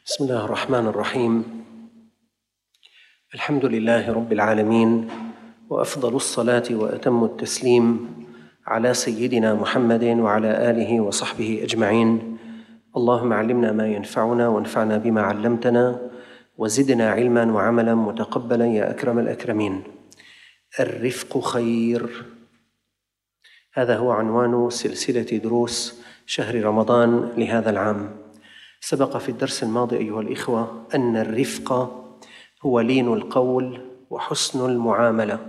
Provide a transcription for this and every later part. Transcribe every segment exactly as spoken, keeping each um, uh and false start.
بسم الله الرحمن الرحيم. الحمد لله رب العالمين، وأفضل الصلاة وأتم التسليم على سيدنا محمد وعلى آله وصحبه أجمعين. اللهم علمنا ما ينفعنا وانفعنا بما علمتنا وزدنا علما وعملا متقبلا يا أكرم الأكرمين. الرفق خير، هذا هو عنوان سلسلة دروس شهر رمضان لهذا العام. سبق في الدرس الماضي أيها الإخوة أن الرفق هو لين القول وحسن المعاملة،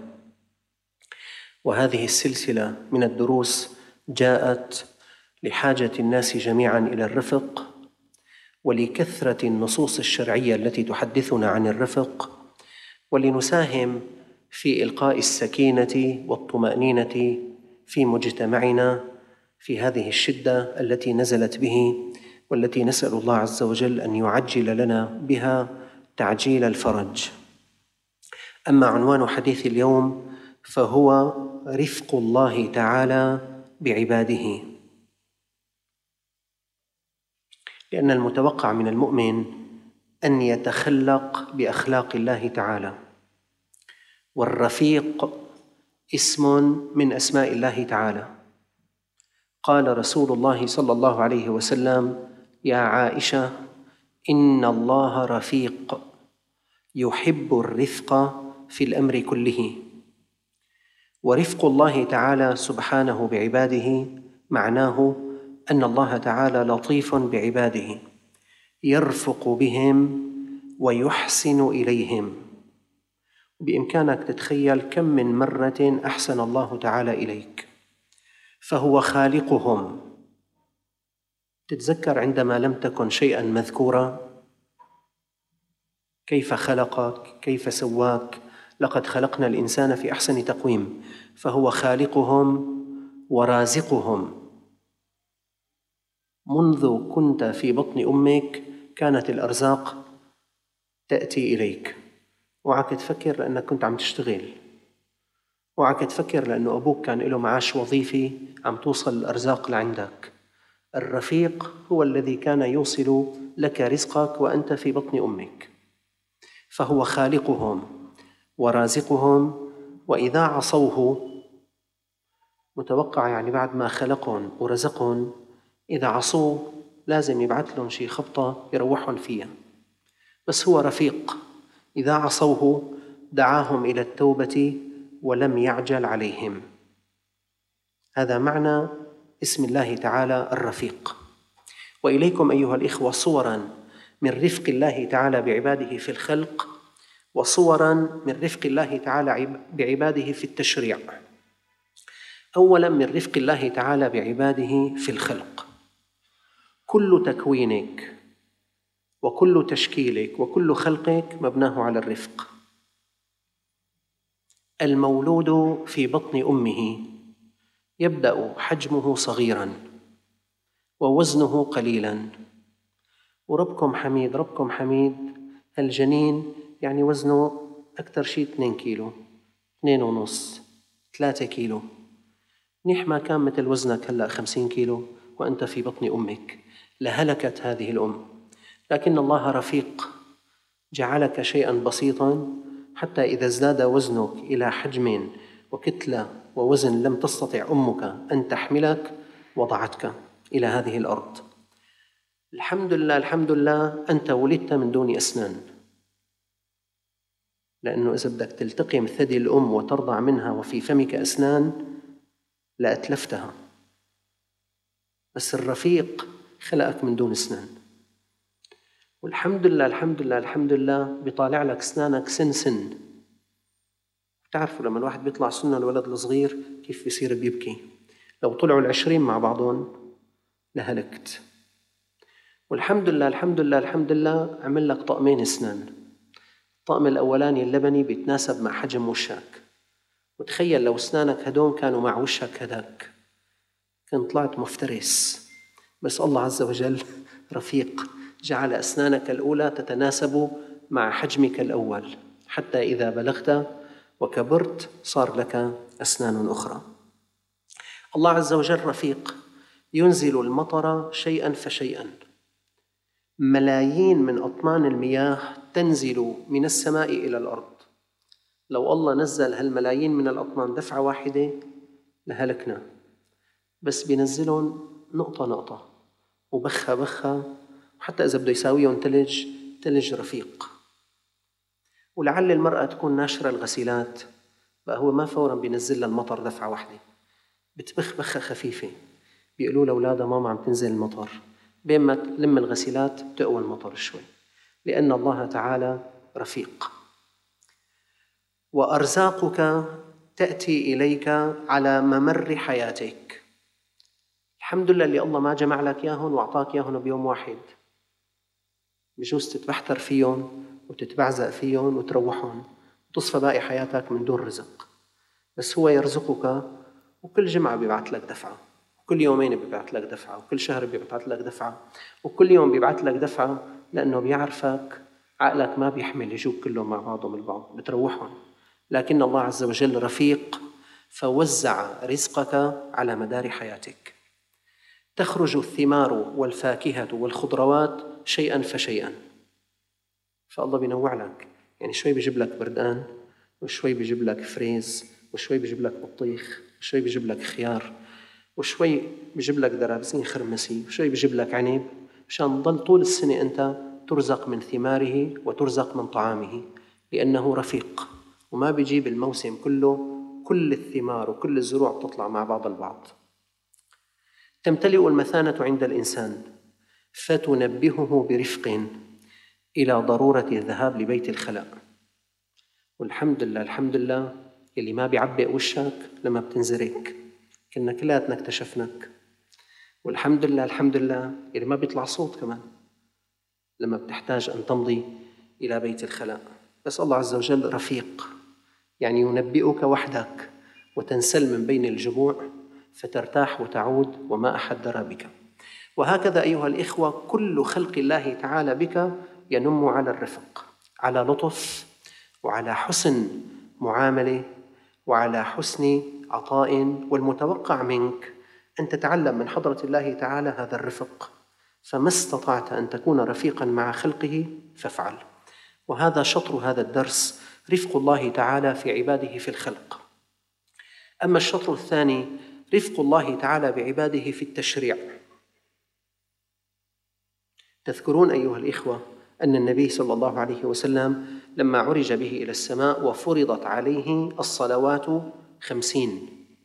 وهذه السلسلة من الدروس جاءت لحاجة الناس جميعا إلى الرفق، ولكثرة النصوص الشرعية التي تحدثنا عن الرفق، ولنساهم في إلقاء السكينة والطمأنينة في مجتمعنا في هذه الشدة التي نزلت به، والتي نسأل الله عز وجل أن يعجل لنا بها تعجيل الفرج. أما عنوان حديث اليوم فهو رفق الله تعالى بعباده، لأن المتوقع من المؤمن أن يتخلق بأخلاق الله تعالى، والرفيق اسم من أسماء الله تعالى. قال رسول الله صلى الله عليه وسلم: يا عائشة، إن الله رفيق يحب الرفق في الأمر كله. ورفق الله تعالى سبحانه بعباده معناه أن الله تعالى لطيف بعباده، يرفق بهم ويحسن إليهم. بإمكانك تتخيل كم من مرة أحسن الله تعالى إليك، فهو خالقهم. تتذكر عندما لم تكن شيئا مذكورا كيف خلقك، كيف سواك. لقد خلقنا الإنسان في أحسن تقويم، فهو خالقهم ورازقهم. منذ كنت في بطن أمك كانت الأرزاق تأتي إليك. وعك تفكر لأنك كنت عم تشتغل، وعك تفكر لأنه أبوك كان له معاش وظيفي عم توصل الأرزاق لعندك. الرفيق هو الذي كان يوصل لك رزقك وأنت في بطن أمك، فهو خالقهم ورازقهم. وإذا عصوه، متوقع يعني بعد ما خلقهم ورزقهم، إذا عصوه لازم يبعث لهم شي خبطة يروحهم فيها. بس هو رفيق، إذا عصوه دعاهم إلى التوبة ولم يعجل عليهم. هذا معنى اسم الله تعالى الرفيق. وإليكم أيها الإخوة صوراً من رفق الله تعالى بعباده في الخلق، وصوراً من رفق الله تعالى بعباده في التشريع. أولاً من رفق الله تعالى بعباده في الخلق. كل تكوينك وكل تشكيلك وكل خلقك مبناه على الرفق. المولود في بطن أمه يبدأ حجمه صغيراً ووزنه قليلاً، وربكم حميد ربكم حميد الجنين يعني وزنه أكثر شيء اثنين كيلو، اثنين ونص، ثلاثة كيلو. منيح ما كان مثل وزنك هلأ خمسين كيلو وأنت في بطن أمك، لهلكت هذه الأم. لكن الله رفيق، جعلك شيئاً بسيطاً حتى إذا ازداد وزنك إلى حجم وكتلة ووزن لم تستطع أمك أن تحملك، وضعتك إلى هذه الأرض. الحمد لله الحمد لله أنت ولدت من دون أسنان، لأنه إذا بدك تلتقم ثدي الأم وترضع منها وفي فمك أسنان لأتلفتها. بس الرفيق خلقك من دون أسنان، والحمد لله الحمد لله الحمد لله بيطالع لك أسنانك سن سن. تعرفوا لما الواحد بيطلع سنة الولد الصغير كيف بيصير بيبكي؟ لو طلعوا العشرين مع بعضهم لهلكت. والحمد لله الحمد لله الحمد لله عمل لك طقمين أسنان. الطقم الأولاني اللبني بيتناسب مع حجم وشك، وتخيل لو أسنانك هدول كانوا مع وشك هداك كنت طلعت مفترس. بس الله عز وجل رفيق، جعل أسنانك الأولى تتناسب مع حجمك الأول، حتى إذا بلغت وكبرت صار لك أسنان أخرى. الله عز وجل رفيق، ينزل المطر شيئا فشيئا. ملايين من أطنان المياه تنزل من السماء إلى الأرض. لو الله نزل هالملايين من الأطنان دفعة واحدة لهلكنا، بس بينزلهم نقطة نقطة وبخة بخة، وحتى إذا بده يساويهم تلج تلج رفيق. ولعل المرأة تكون ناشرة الغسيلات، بقى هو ما فوراً بينزل لها المطر دفعة واحدة، بتبخ بخة خفيفة، بيقولوا لأولادها ماما عم تنزل المطر، بين ما تلم الغسيلات بتقوى المطر شوي، لأن الله تعالى رفيق. وأرزاقك تأتي إليك على ممر حياتك. الحمد لله اللي الله ما جمع لك ياهن وأعطاك ياهن بيوم واحد، بجوز تتبحتر فيهم وتتبعزق فيهم وتروحهم وتصفى باقي حياتك من دون رزق. بس هو يرزقك، وكل جمعة بيبعث لك دفعة، وكل يومين بيبعث لك دفعة، وكل شهر بيبعث لك دفعة، وكل يوم بيبعث لك دفعة، لأنه بيعرفك عقلك ما بيحمل يجوك كلهم مع بعضهم البعض، بتروحهم. لكن الله عز وجل رفيق، فوزع رزقك على مدار حياتك. تخرج الثمار والفاكهة والخضروات شيئا فشيئا، فالله بينوع لك، يعني شوي بيجيب لك بردقان، وشوي بيجيب لك فريز، وشوي بيجيب لك بطيخ، وشوي بيجيب لك خيار، وشوي بيجيب لك درابزين خرمسي، وشوي بيجيب لك عنب، مشان تضل طول السنة أنت ترزق من ثماره وترزق من طعامه، لأنه رفيق وما بيجيب الموسم كله كل الثمار وكل الزروع تطلع مع بعض البعض. تمتلئ المثانة عند الإنسان فتنبهه برفق إلى ضرورة الذهاب لبيت الخلاء. والحمد لله الحمد لله اللي ما بيعبئ وشك لما بتنزرك، كنا كلاتنا اكتشفناك. والحمد لله الحمد لله اللي ما بيطلع صوت كمان لما بتحتاج أن تمضي إلى بيت الخلاء. بس الله عز وجل رفيق، يعني ينبئك وحدك وتنسل من بين الجموع فترتاح وتعود وما أحد درى بك. وهكذا أيها الإخوة كل خلق الله تعالى بك ينم على الرفق، على لطف وعلى حسن معاملة وعلى حسن عطاء. والمتوقع منك أن تتعلم من حضرة الله تعالى هذا الرفق، فما استطعت أن تكون رفيقا مع خلقه فافعل. وهذا شطر هذا الدرس، رفق الله تعالى في عباده في الخلق. أما الشطر الثاني رفق الله تعالى بعباده في التشريع. تذكرون أيها الإخوة أن النبي صلى الله عليه وسلم لما عرج به إلى السماء وفرضت عليه الصلوات خمسين،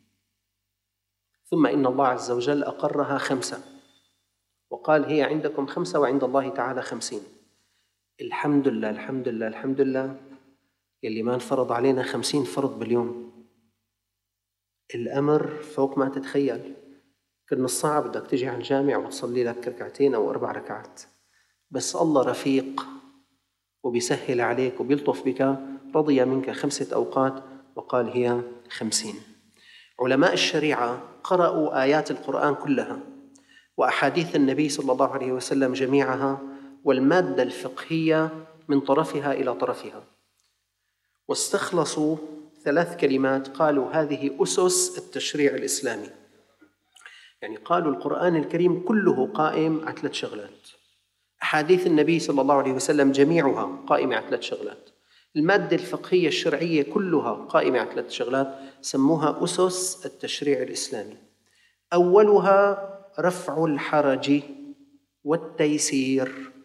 ثم إن الله عز وجل أقرها خمسة وقال هي عندكم خمسة وعند الله تعالى خمسين. الحمد لله الحمد لله الحمد لله يلي ما انفرض علينا خمسين فرض باليوم. الأمر فوق ما تتخيل. كل نص ساعة بدك تجي على الجامع وتصلي لك ركعتين أو أربع ركعات، بس الله رفيق وبيسهل عليك وبيلطف بك، رضي منك خمسة أوقات وقال هي خمسين. علماء الشريعة قرأوا آيات القرآن كلها وأحاديث النبي صلى الله عليه وسلم جميعها والمادة الفقهية من طرفها إلى طرفها، واستخلصوا ثلاث كلمات قالوا هذه أسس التشريع الإسلامي. يعني قالوا القرآن الكريم كله قائم على ثلاث شغلات، أحاديث النبي صلى الله عليه وسلم جميعها قائمة على ثلاث شغلات، المادة الفقهية الشرعية كلها قائمة على ثلاث شغلات، سموها أسس التشريع الإسلامي. أولها رفع الحرج والتيسير.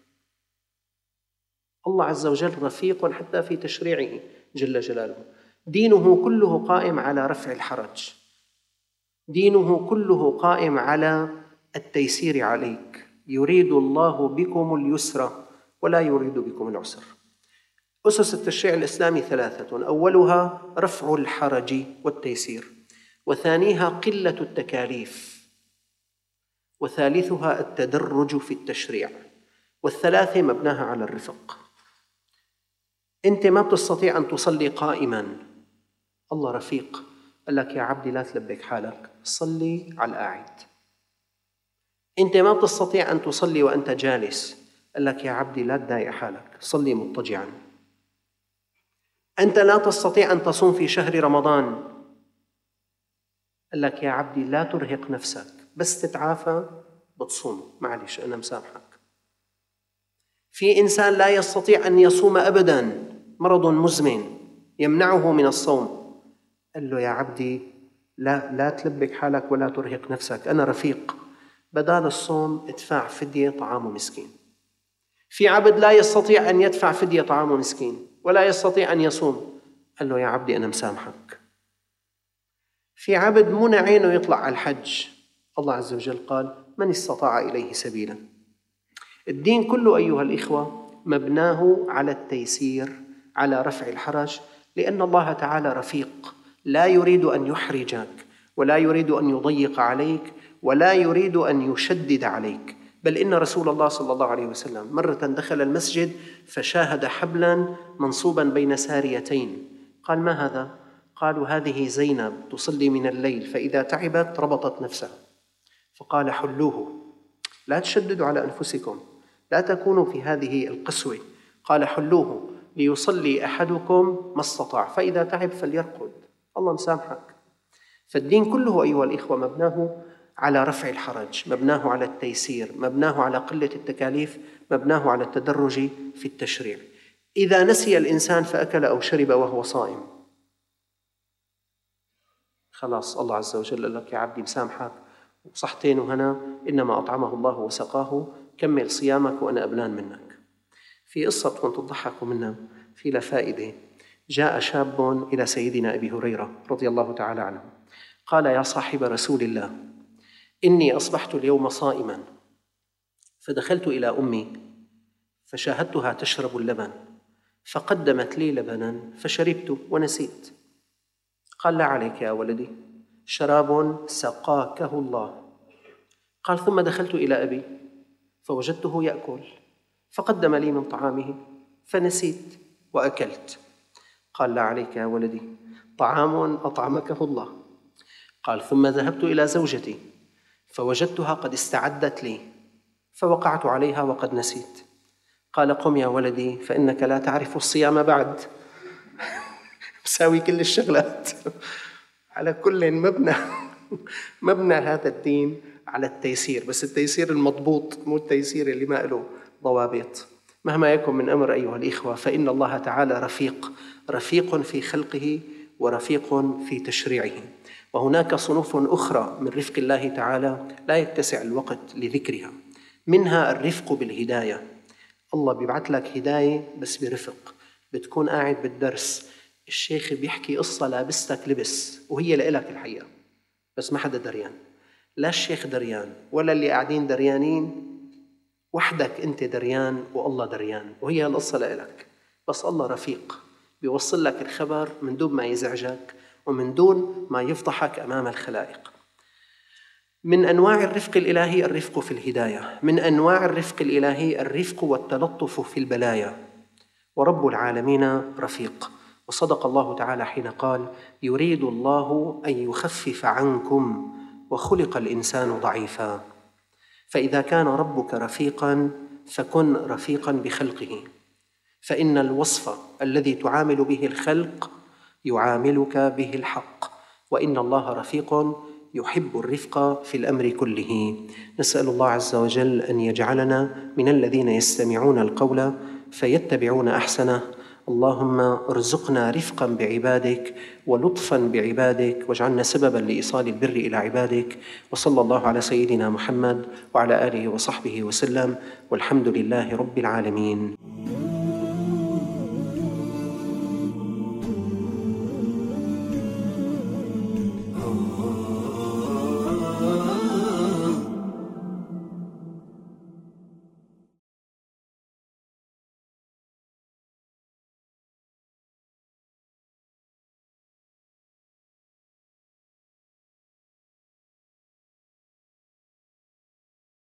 الله عز وجل رفيق حتى في تشريعه جل جلاله، دينه كله قائم على رفع الحرج، دينه كله قائم على التيسير عليك، يريد الله بكم اليسر ولا يريد بكم العسر. أسس التشريع الإسلامي ثلاثة، أولها رفع الحرج والتيسير، وثانيها قلة التكاليف، وثالثها التدرج في التشريع، والثلاثة مبناها على الرفق. أنت ما بتستطيع أن تصلي قائما، الله رفيق قال لك يا عبدي لا تلبك حالك، صلي على القاعد. أنت ما بتستطيع أن تصلي وأنت جالس، قال لك يا عبدي لا تضايق حالك، صلي مضطجعا. أنت لا تستطيع أن تصوم في شهر رمضان، قال لك يا عبدي لا ترهق نفسك، بس تتعافى بتصوم، معلش أنا مسامحك. في إنسان لا يستطيع أن يصوم أبداً، مرض مزمن يمنعه من الصوم. قال له: يا عبدي، لا لا تلبك حالك ولا ترهق نفسك، أنا رفيق، بدال الصوم ادفع فدية طعام مسكين. في عبد لا يستطيع أن يدفع فدية طعام مسكين ولا يستطيع أن يصوم، قال له: يا عبدي أنا مسامحك. في عبد منع عينه يطلع على الحج، الله عز وجل قال: من استطاع إليه سبيلا. الدين كله أيها الإخوة مبناه على التيسير، على رفع الحرج، لأن الله تعالى رفيق، لا يريد أن يحرجك ولا يريد أن يضيق عليك ولا يريد أن يشدد عليك. بل إن رسول الله صلى الله عليه وسلم مرة دخل المسجد فشاهد حبلاً منصوباً بين ساريتين، قال: ما هذا؟ قالوا: هذه زينب تصلي من الليل فإذا تعبت ربطت نفسها. فقال: حلوه، لا تشددوا على أنفسكم، لا تكونوا في هذه القسوة. قال: حلوه ليصلي أحدكم ما استطاع فإذا تعب فليرقد، الله مسامحك. فالدين كله أيها الإخوة مبناه على رفع الحرج، مبناه على التيسير، مبناه على قلة التكاليف، مبناه على التدرج في التشريع. إذا نسي الإنسان فأكل أو شرب وهو صائم، خلاص الله عز وجل قال لك: يا عبدي مسامحك وصحتين وهنا، إنما أطعمه الله وسقاه، كمل صيامك وأنا أبلان منك. في قصة كنت تضحكوا منها، في لها فائدة. جاء شاب إلى سيدنا أبي هريرة رضي الله تعالى عنه، قال: يا صاحب رسول الله، إني أصبحت اليوم صائما، فدخلت إلى أمي فشاهدتها تشرب اللبن، فقدمت لي لبنا فشربت ونسيت. قال: لا عليك يا ولدي، شراب سقاكه الله. قال: ثم دخلت إلى أبي فوجدته يأكل، فقدم لي من طعامه فنسيت وأكلت. قال: لا عليك يا ولدي، طعام أطعمكه الله. قال: ثم ذهبت إلى زوجتي فوجدتها قد استعدت لي، فوقعت عليها وقد نسيت. قال: قم يا ولدي فإنك لا تعرف الصيام بعد. مساوي كل الشغلات. على كل مبنى مبنى هذا الدين على التيسير، بس التيسير المضبوط، مو التيسير اللي ما له ضوابط. مهما يكن من أمر أيها الإخوة فإن الله تعالى رفيق، رفيق في خلقه ورفيق في تشريعه. وهناك صنوف أخرى من رفق الله تعالى لا يتسع الوقت لذكرها، منها الرفق بالهداية. الله بيبعث لك هداية بس برفق. بتكون قاعد بالدرس، الشيخ بيحكي قصة لابستك لبس وهي لإلك الحقيقة، بس ما حدا دريان، لا الشيخ دريان ولا اللي قاعدين دريانين، وحدك أنت دريان والله دريان، وهي القصة لإلك. بس الله رفيق، بيوصل لك الخبر من دون ما يزعجك ومن دون ما يفضحك أمام الخلائق. من أنواع الرفق الإلهي الرفق في الهداية، من أنواع الرفق الإلهي الرفق والتلطف في البلايا. ورب العالمين رفيق، وصدق الله تعالى حين قال: يريد الله أن يخفف عنكم وخلق الإنسان ضعيفا. فإذا كان ربك رفيقا فكن رفيقا بخلقه، فإن الوصف الذي تعامل به الخلق يعاملك به الحق، وإن الله رفيق يحب الرفق في الأمر كله. نسأل الله عز وجل أن يجعلنا من الذين يستمعون القول فيتبعون أحسنه. اللهم ارزقنا رفقا بعبادك ولطفا بعبادك، واجعلنا سببا لإيصال البر إلى عبادك. وصلى الله على سيدنا محمد وعلى آله وصحبه وسلم، والحمد لله رب العالمين.